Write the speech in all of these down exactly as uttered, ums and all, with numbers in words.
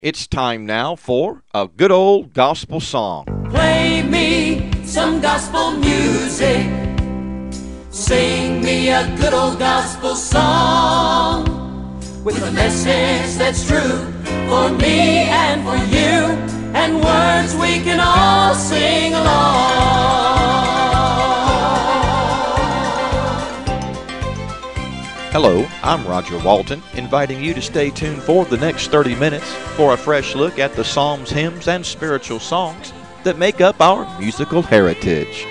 It's time now for a good old gospel song. Play me some gospel music. Sing me a good old gospel song with a message that's true for me and for you, and words we can all sing along. Hello, I'm Roger Walton, inviting you to stay tuned for the next thirty minutes for a fresh look at the psalms, hymns, and spiritual songs that make up our musical heritage.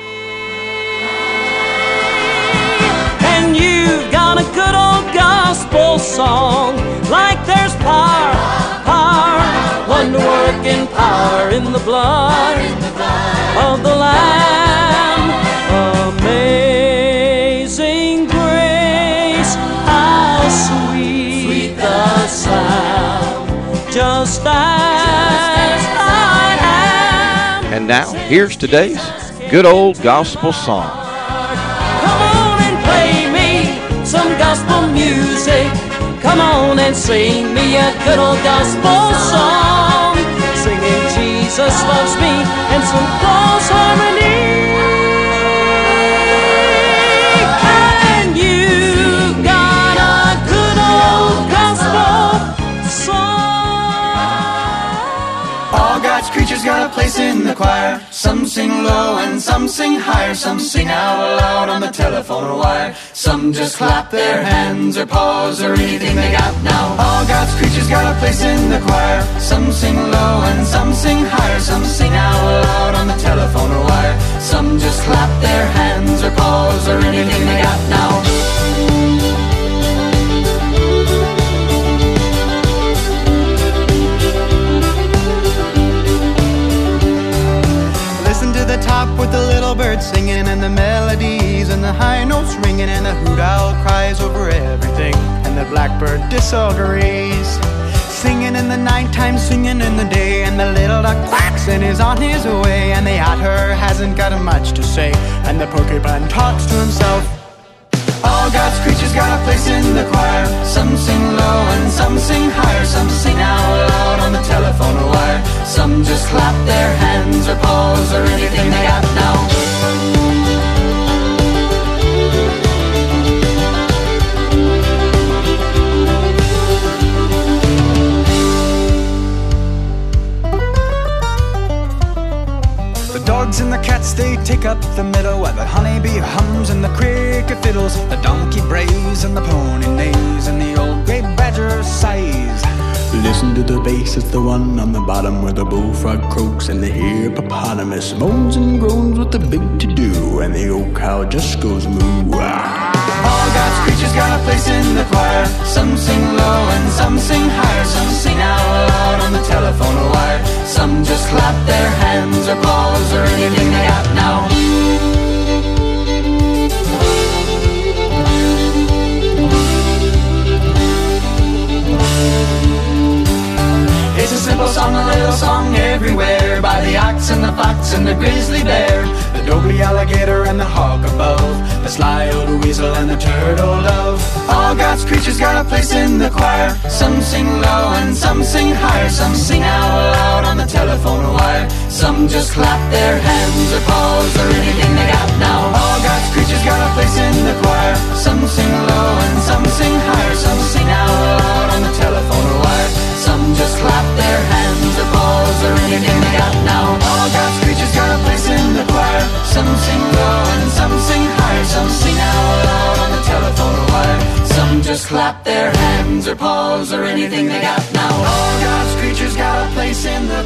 And you've got a good old gospel song, like there's power, power, wonder-working power in the blood of the Lamb. Amazing grace, how sweet, sweet the sound, just as I am. And now, here's today's good old gospel song. Come on and play me some gospel music. Come on and sing me a good old gospel song, singing Jesus loves me and some close harmony. And you got a good old gospel song. All God's creatures got a place in the choir. Some sing low and some sing higher. Some sing out loud on the telephone wire. Some just clap their hands or paws or anything they got now. All God's creatures got a place in the choir. Some sing low and some sing higher. Some sing out loud on the telephone wire. Some just clap their hands or paws or anything they got now. The top with the little bird singing and the melodies and the high notes ringing and the hoot owl cries over everything and the blackbird disagrees. Singing in the nighttime, singing in the day, and the little duck quacks and is on his way, and the otter hasn't got much to say, and the porcupine talks to himself. All God's creatures got a place in the choir. Some sing low and some sing higher. Some sing out loud on the telephone wire. Some just clap their hands or paws or anything they got now. The dogs and the cats, they take up the middle, while the honeybee hums and the cricket fiddles. The donkey brays and the pony neighs and the old gray badger sighs. Listen to the bass, it's the one on the bottom where the bullfrog croaks and the hippopotamus moans and groans with the big to-do, and the old cow just goes moo. All God's creatures got a place in the choir. Some sing low and some sing higher. Some sing out loud on the telephone wire. Some just clap their hands or paws or anything they got now. It's a simple song, a little song everywhere, by the ox and the fox and the grizzly bear, the doggy alligator and the hawk above, the sly old weasel and the turtle dove. All God's creatures got a place in the choir. Some sing low and some sing higher. Some sing out loud on the telephone wire. Some just clap their hands or paws or anything they got now. All God's creatures got a place in the choir. Some sing low and some sing higher. Some sing out loud on the telephone wire. Some just clap their hands or paws or anything they got now. All God's creatures got a place in the choir. Some sing low and some sing higher. Some sing out loud on the telephone wire. Some just clap their hands or paws or anything they got now. All God's creatures got a place in the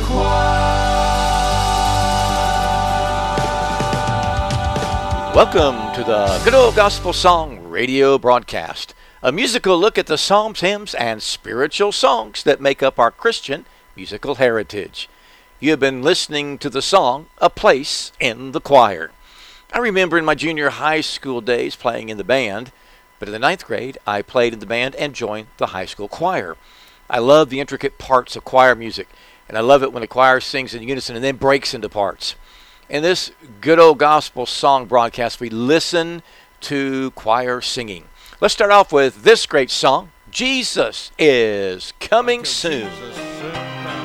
choir. Welcome to the Good Old Gospel Song radio broadcast, a musical look at the psalms, hymns, and spiritual songs that make up our Christian musical heritage. You have been listening to the song, A Place in the Choir. I remember in my junior high school days playing in the band, but in the ninth grade I played in the band and joined the high school choir. I love the intricate parts of choir music, and I love it when the choir sings in unison and then breaks into parts. In this good old gospel song broadcast, we listen to choir singing. Let's start off with this great song, Jesus is Coming Soon. Jesus soon.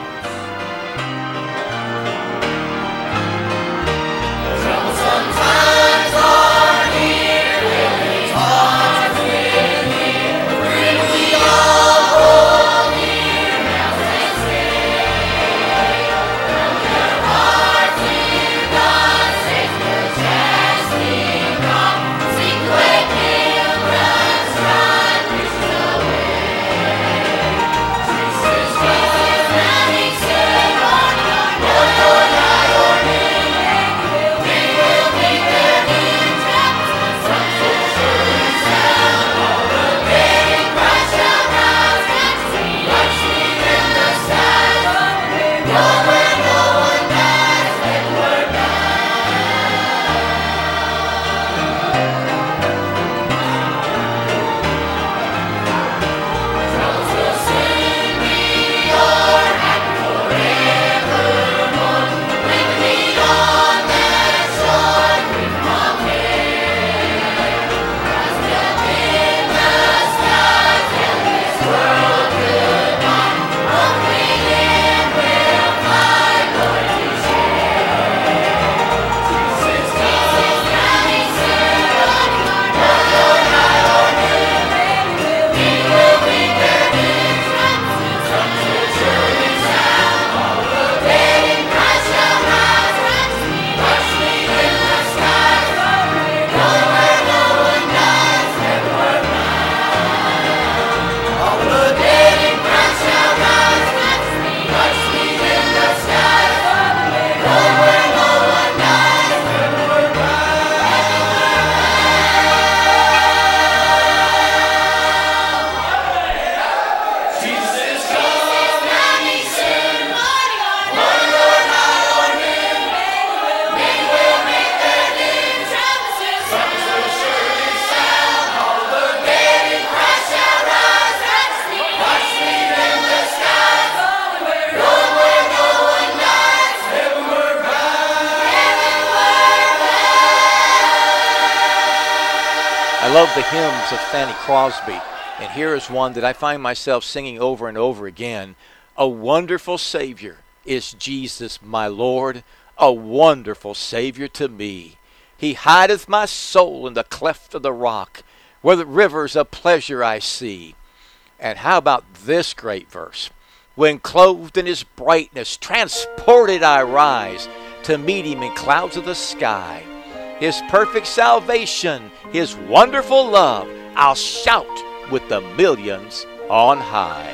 I love the hymns of Fanny Crosby, and here is one that I find myself singing over and over again. A wonderful Savior is Jesus my Lord, a wonderful Savior to me. He hideth my soul in the cleft of the rock, where the rivers of pleasure I see. And how about this great verse? When clothed in his brightness, transported I rise to meet him in clouds of the sky. His perfect salvation, his wonderful love, I'll shout with the millions on high.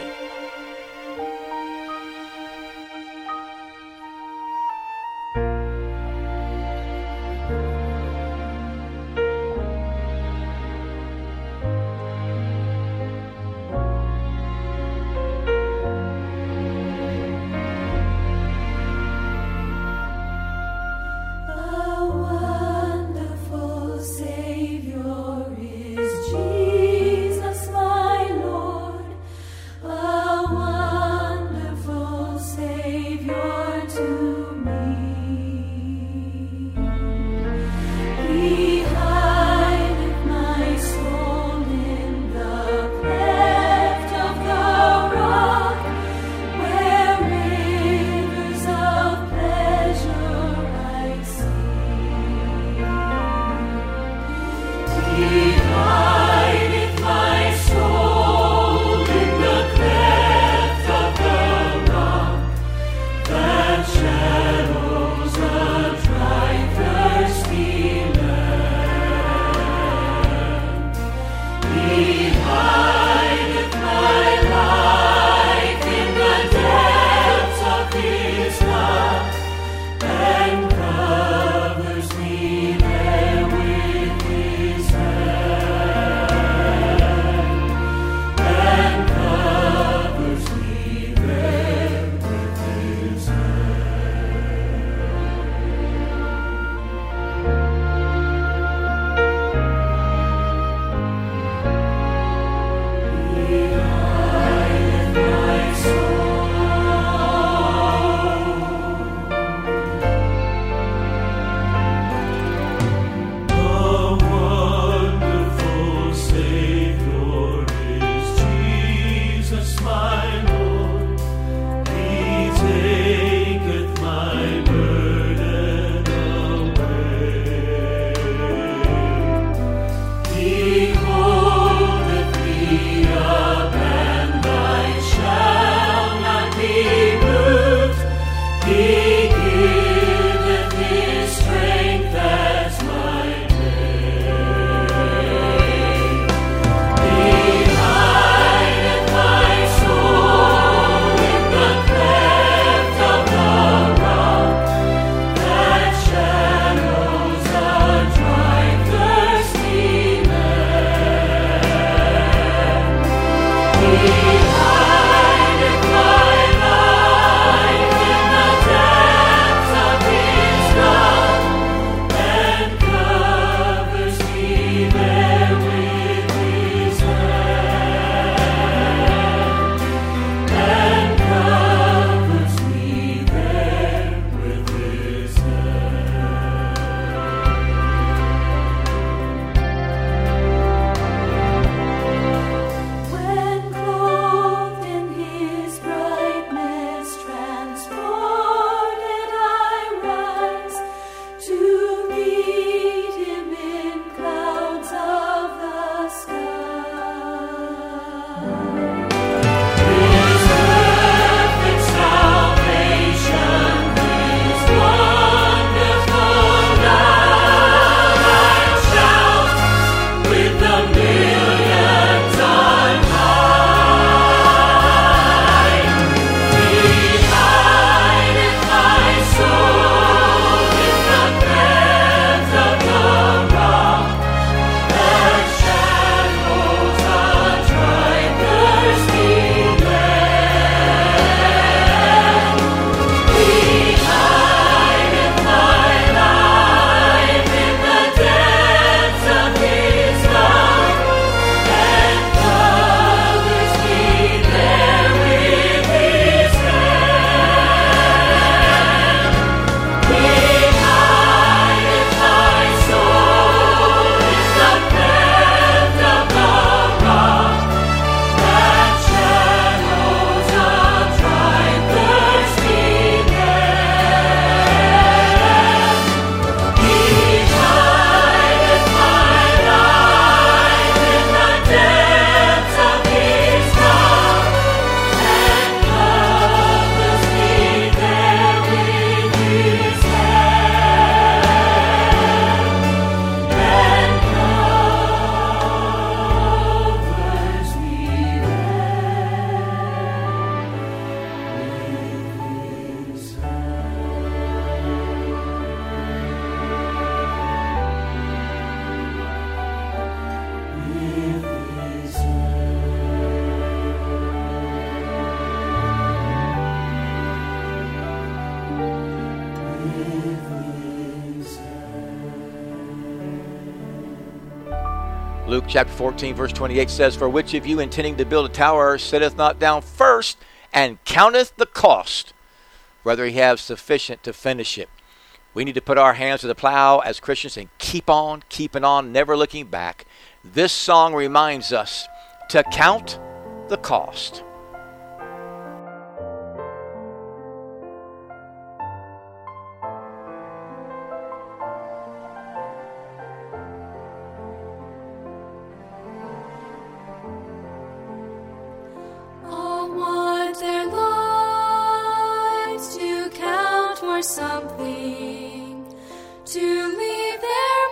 Jesus, my Lord, Luke chapter fourteen, verse twenty-eight says, "For which of you intending to build a tower sitteth not down first and counteth the cost, whether he have sufficient to finish it?" We need to put our hands to the plow as Christians and keep on, keeping on, never looking back. This song reminds us to count the cost. Something to leave their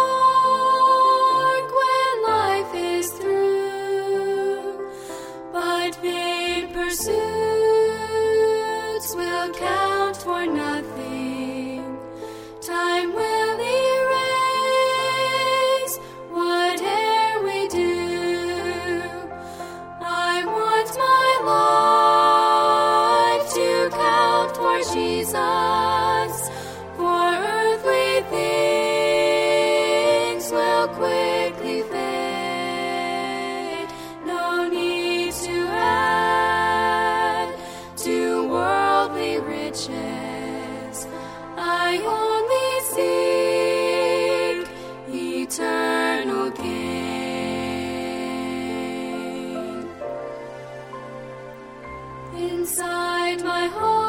mark when life is through, but vain pursuits will count for nothing. Time will erase whate'er we do. I want my life to count for Jesus. Inside my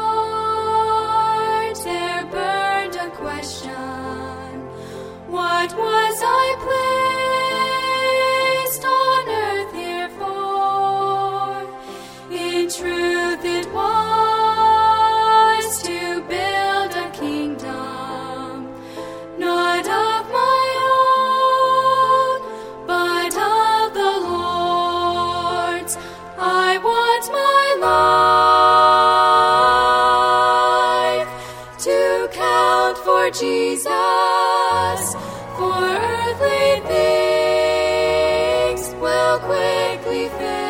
heart there burned a question. What was I placed on earth here for? In truth it was to build a kingdom, not of my own, but of the Lord's. I want my life to count for Jesus, for earthly things will quickly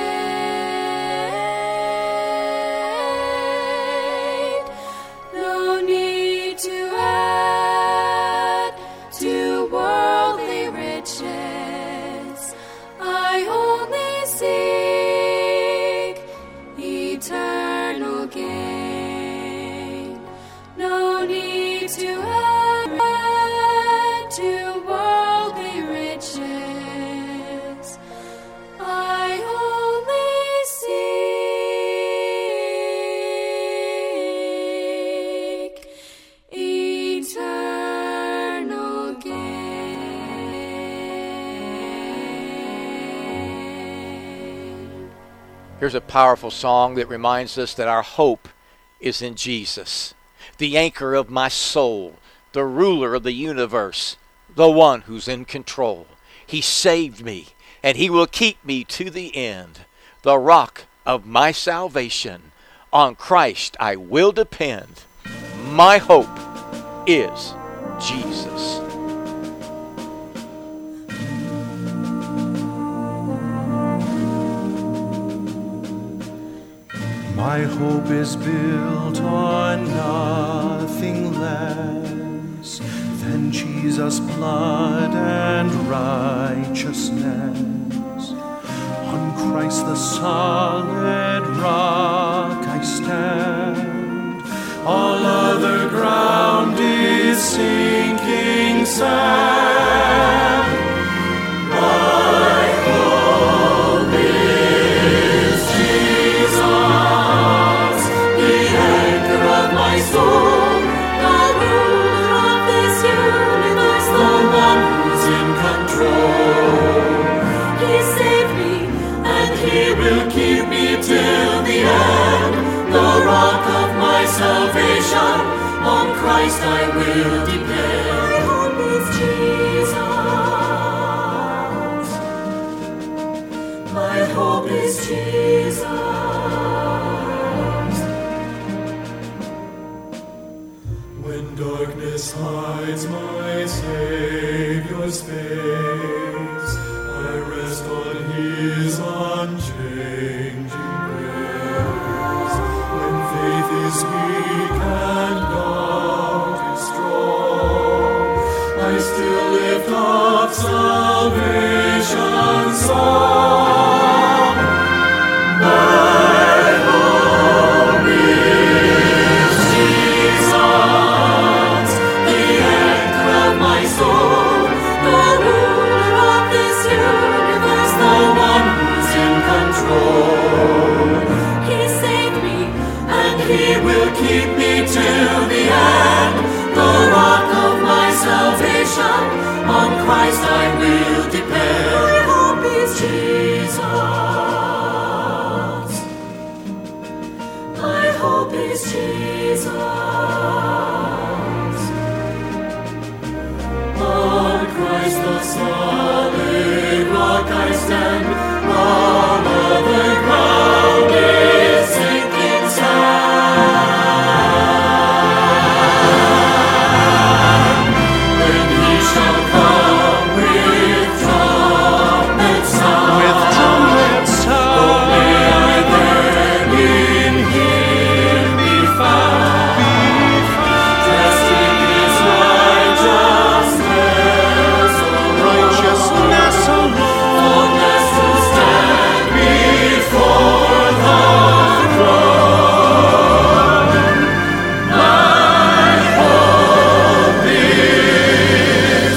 fade. No need to add to worldly riches. I only seek eternal gain. No need to add to worldly riches. I only seek eternal gain. Here's a powerful song that reminds us that our hope is in Jesus, the anchor of my soul, the ruler of the universe, the one who's in control. He saved me, and he will keep me to the end, the rock of my salvation. On Christ I will depend. My hope is Jesus. My hope is built on nothing less than Jesus' blood and righteousness. On Christ the solid rock I stand. All other ground is sinking sand. My hope is Jesus, the anchor of my soul, the ruler of this universe, the one who's in control. He saved me, and he will keep me till the end, the rock of my salvation. On Christ I will depend. My hope is Jesus. My hope is Jesus. When darkness hides my Savior's face, I rest on his unchanging grace. When faith is weak and doubt is strong, I still lift up salvation. keep me till the end. The rock of my salvation, on Christ I will depend. My hope is Jesus. My hope is Jesus. On Christ the solid rock I stand. All other ground is sinking sand. When he shall come with trumpet sound, with trumpet sound, oh, may I then in him be found, be found. Dressed in his righteousness, righteousness alone. Faultless to stand before the throne. My hope is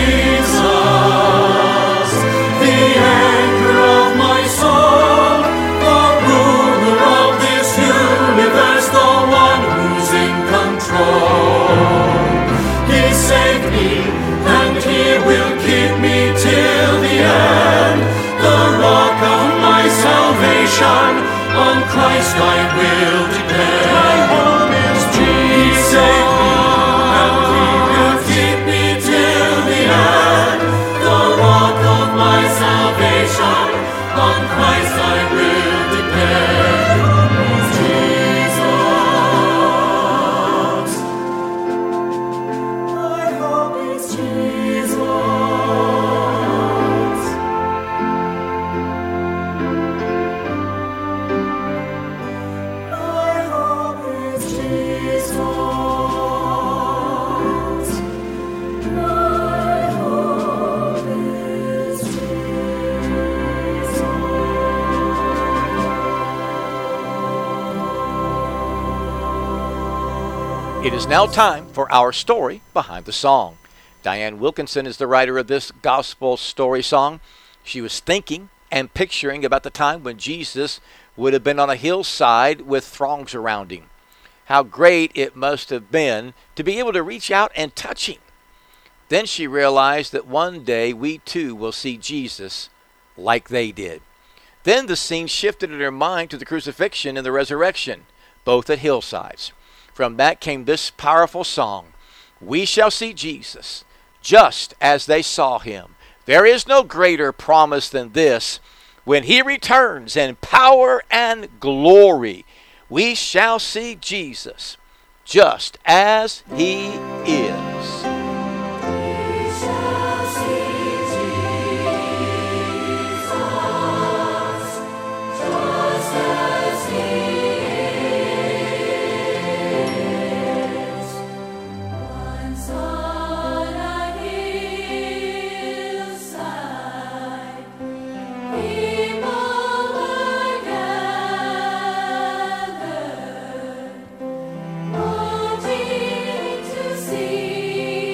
Jesus, the anchor of my soul, the ruler of this universe, the one who's in control. He saved me, and he will keep me till the end. The rock of my salvation, on Christ I will depend. My hope is Jesus. He saved me, and he will keep me till the end. The rock of my salvation, on Christ I will depend. Jesus. My hope is Jesus. My hope is Jesus. My hope is Jesus. It is now time for our story behind the song. Diane Wilkinson is the writer of this gospel story song. She was thinking and picturing about the time when Jesus would have been on a hillside with throngs around him. How great it must have been to be able to reach out and touch him. Then she realized that one day we too will see Jesus like they did. Then the scene shifted in her mind to the crucifixion and the resurrection, both at hillsides. From that came this powerful song, "We shall see Jesus, just as they saw him. There is no greater promise than this. When he returns in power and glory, we shall see Jesus, just as he is." We shall see Jesus, just as he is. Once on a hillside, people were gathered, wanting to see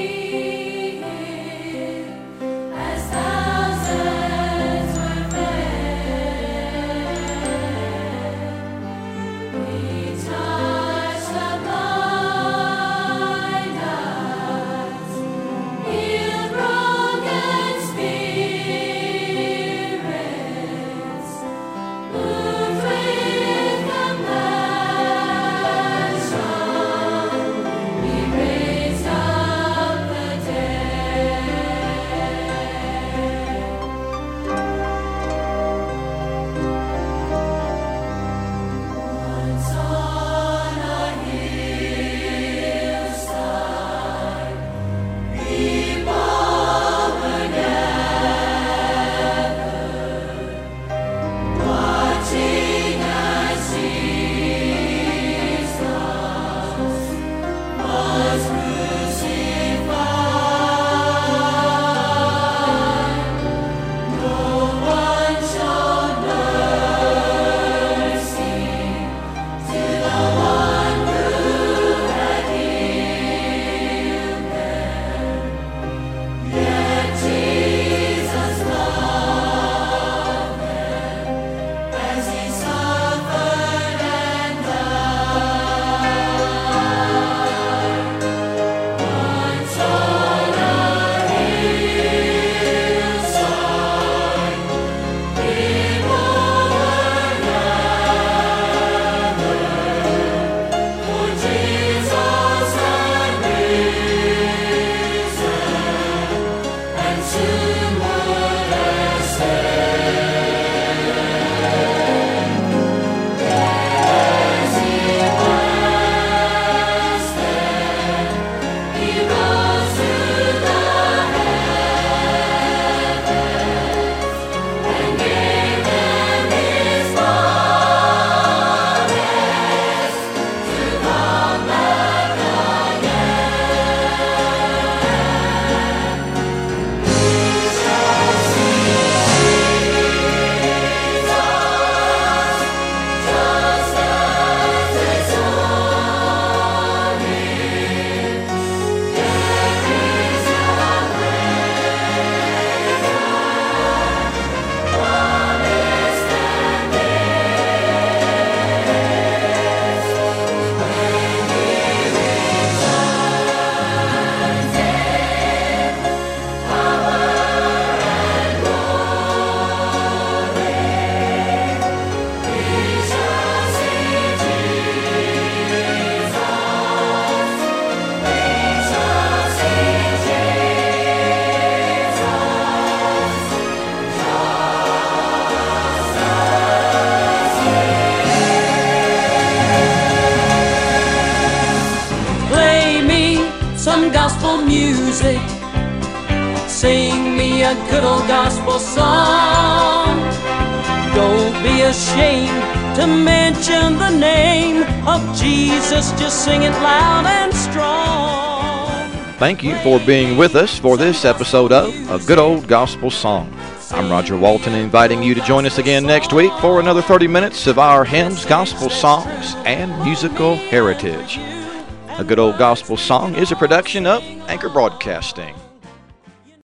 some gospel music. Sing me a good old gospel song. Don't be ashamed to mention the name of Jesus. Just sing it loud and strong. Thank you for being with us for this episode of A Good Old Gospel Song. I'm Roger Walton, inviting you to join us again next week for another thirty minutes of our hymns, gospel songs, and musical heritage. A Good Old Gospel Song is a production of Anchor Broadcasting.